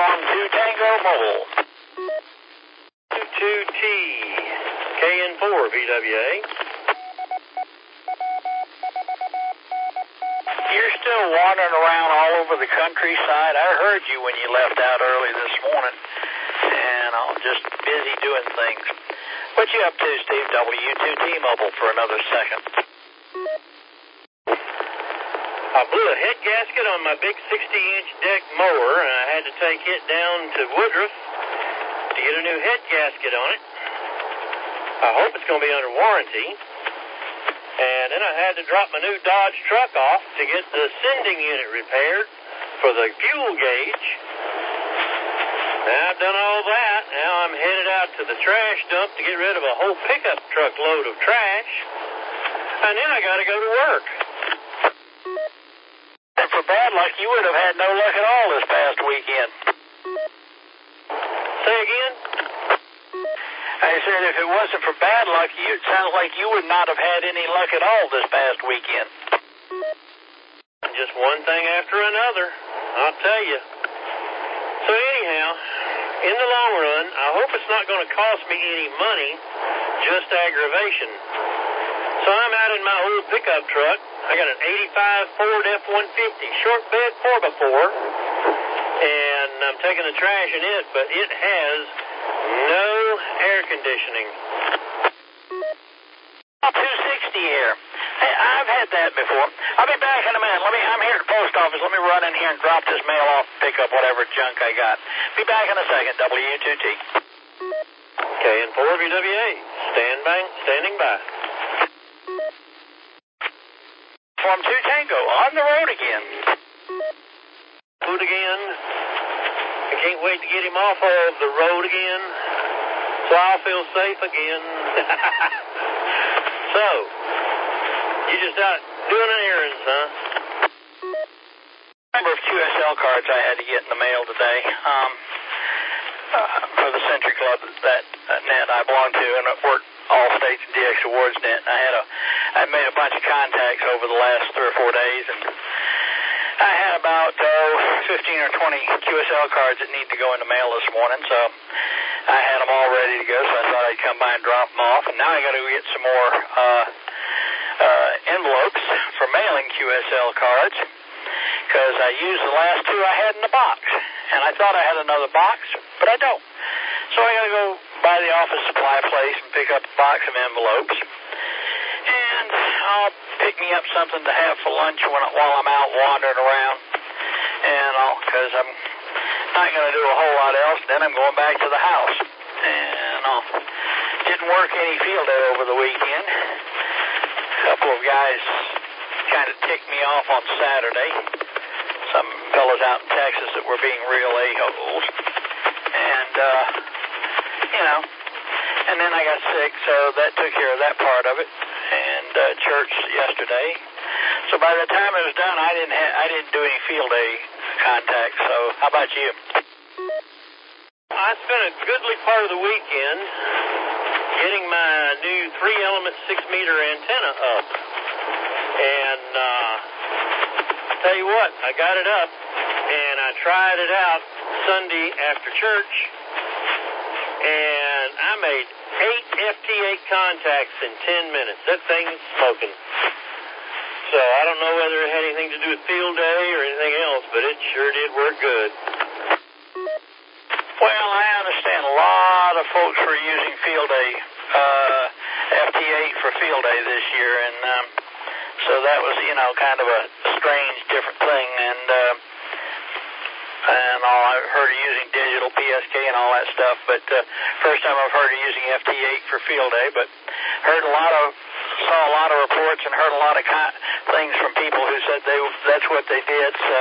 Farm 2 Tango Mobile. 2T, KN4, VWA. You're still wandering around all over the countryside. I heard you when you left out early this morning, and I'm just busy doing things. What you up to, Steve? W2T Mobile for another second. I blew a head gasket on my big 60-inch deck mower, and I had to take it down to Woodruff to get a new head gasket on it. I hope it's going to be under warranty. And then I had to drop my new Dodge truck off to get the sending unit repaired for the fuel gauge. Now I've done all that. Now I'm headed out to the trash dump to get rid of a whole pickup truck load of trash. And then I got to go to work. And for bad luck, you would have had no luck at all this past weekend. Say again? I said if it wasn't for bad luck, it sounds like you would not have had any luck at all this past weekend. Just one thing after another, I'll tell you. So anyhow, in the long run, I hope it's not going to cost me any money, just aggravation. So I'm out in my old pickup truck. I got an 85 Ford F-150 short bed 4x4, and I'm taking the trash in it, but it has no air conditioning. 260 air. Hey, I've had that before. I'll be back in a minute. I'm here at the post office. Let me run in here and drop this mail off and pick up whatever junk I got. Be back in a second. W2T. KN4 VWA. Standing by. Farm 2 Tango on the road again. Road again. I can't wait to get him off of the road again, so I'll feel safe again. So, you just out doing an errand, huh? Number of QSL cards I had to get in the mail today for the Century Club that net I belong to, and it worked all states and DX Awards net. I made a bunch of contacts over the last 3 or 4 days, and I had about 15 or 20 QSL cards that need to go in the mail this morning, so I had them all ready to go, so I thought I'd come by and drop them off. And now I got to go get some more envelopes for mailing QSL cards, because I used the last 2 I had in the box, and I thought I had another box, but I don't. So I got to go by the office supply place and pick up a box of envelopes, and I'll pick me up something to have for lunch while I'm out wandering around, and because I'm not going to do a whole lot else. Then I'm going back to the house, and didn't work any field day over the weekend. A couple of guys kind of ticked me off on Saturday. Some fellas out in Texas that were being real a-holes, and and then I got sick, so that took care of that part of it. And church yesterday. So by the time it was done, I didn't do any field day contacts. So how about you? I spent a goodly part of the weekend getting my new 3-element 6-meter antenna up. And I tell you what, I got it up, and I tried it out Sunday after church, and I made 8 FT8 contacts in 10 minutes. That thing's smoking. So I don't know whether it had anything to do with field day or anything else, but it sure did work good. Well, I understand a lot of folks were using field day, FT8 for field day this year, and so that was, kind of a strange, different thing, and all I've heard of using digital PSK and all that stuff, but first time I've heard of using FT8 for field day, but saw a lot of reports and heard a lot of things from people who said that's what they did, so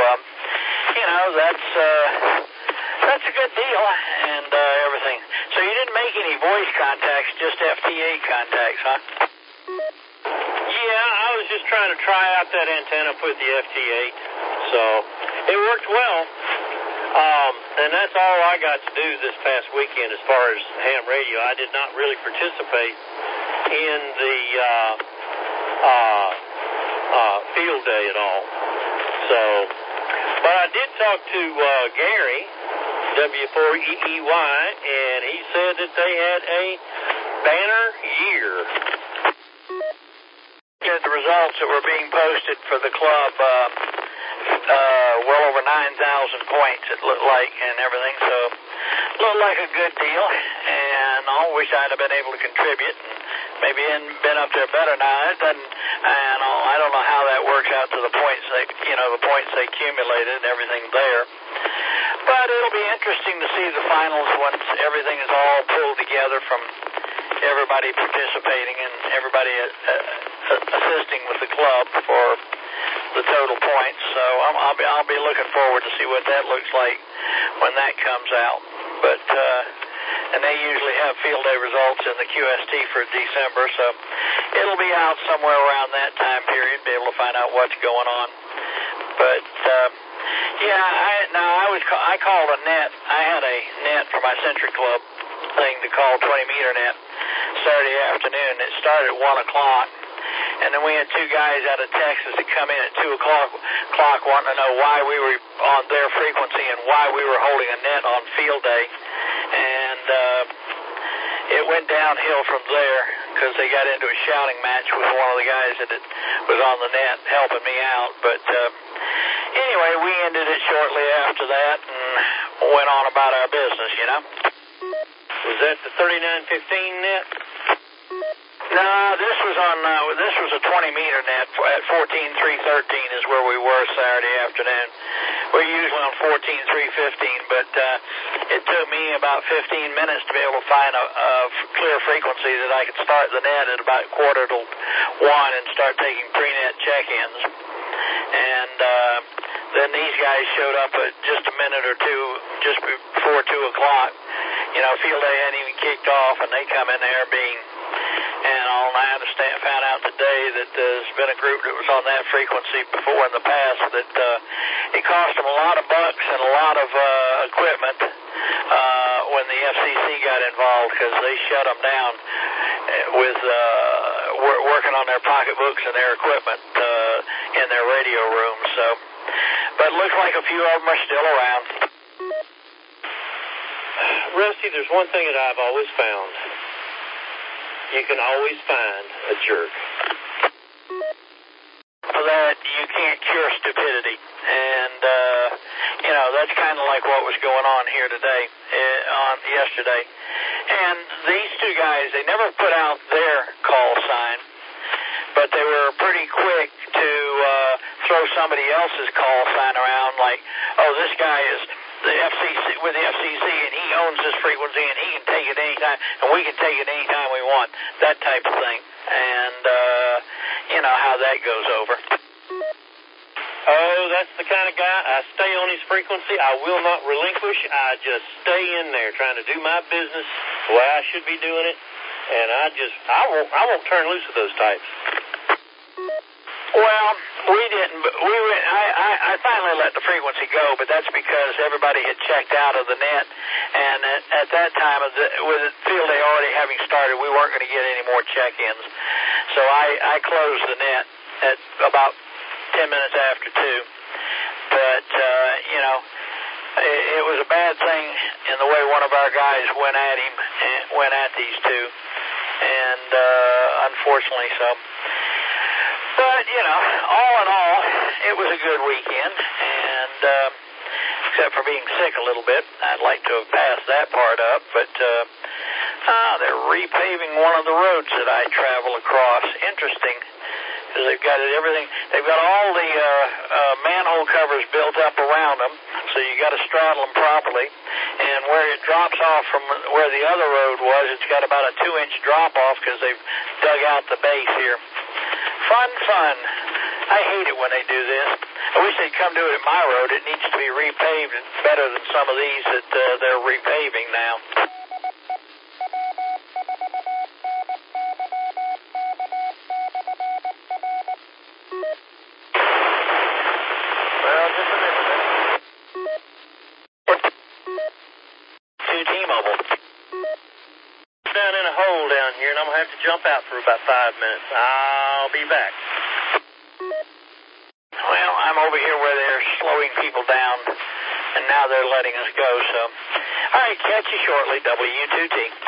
that's a good deal and everything. So you didn't make any voice contacts, just FT8 contacts, huh? Yeah, I was just trying to try out that antenna with the FT8, so it worked well. And that's all I got to do this past weekend as far as ham radio. I did not really participate in the field day at all. So, but I did talk to Gary, W4EEY, and he said that they had a banner year. The results that were being posted for the club, well over 9,000 points it looked like and everything, so looked like a good deal, and I wish I'd have been able to contribute and maybe been up there better. Now it doesn't, and I don't know how that works out to the points the points they accumulated and everything there, but it'll be interesting to see the finals once everything is all pulled together from everybody participating and everybody assisting with the club for the total points. So I'll be looking forward to see what that looks like when that comes out. But and they usually have field day results in the QST for December, so it'll be out somewhere around that time period, be able to find out what's going on. But I called a net. I had a net for my Century Club thing to call 20-meter net Saturday afternoon. It started at 1 o'clock. And then we had two guys out of Texas that come in at 2 o'clock wanting to know why we were on their frequency and why we were holding a net on field day. And it went downhill from there because they got into a shouting match with one of the guys that was on the net helping me out. But anyway, we ended it shortly after that and went on about our business, Was that the 3915 net? No, this was a 20-meter net at 14.313 is where we were Saturday afternoon. We're usually on 14.315, but it took me about 15 minutes to be able to find a clear frequency that I could start the net at about 1:45 and start taking pre-net check-ins. And then these guys showed up at just a minute or two just before 2 o'clock. Field day hadn't even kicked off, and they come in there and I found out today that there's been a group that was on that frequency before in the past that it cost them a lot of bucks and a lot of equipment when the FCC got involved because they shut them down with working on their pocketbooks and their equipment in their radio rooms. So, but it looks like a few of them are still around. Rusty, there's one thing that I've always found. You can always find a jerk. For that, you can't cure stupidity. And, that's kind of like what was going on here today, yesterday. And these two guys, they never put out their call sign, but they were pretty quick to throw somebody else's call sign around like, oh, this guy is the FCC and he owns this frequency and he can take it anytime and we can take it anytime we want, that type of thing. And how that goes over. Oh, that's the kind of guy. I stay on his frequency. I will not relinquish. I just stay in there trying to do my business the way I should be doing it. And I won't turn loose of those types. Well, we didn't. I finally let the frequency go, but that's because everybody had checked out of the net, and at that time, with the field day already having started, we weren't going to get any more check-ins. So I closed the net at about 10 minutes after 2. But it was a bad thing in the way one of our guys went at these two, and unfortunately so. But, all in all, it was a good weekend, and except for being sick a little bit. I'd like to have passed that part up, but they're repaving one of the roads that I travel across. Interesting, because they've got everything. They've got all the manhole covers built up around them, so you got to straddle them properly. And where it drops off from where the other road was, it's got about a 2-inch drop-off because they've dug out the base here. Fun. I hate it when they do this. I wish they'd come do it at my road. It needs to be repaved better than some of these that they're repaving now. Well, just a minute. To T-Mobile. Down in a hole down here, and I'm going to have to jump out for about 5 minutes. I'll be back. Well, I'm over here where they're slowing people down and now they're letting us go. So, all right, catch you shortly, W2T.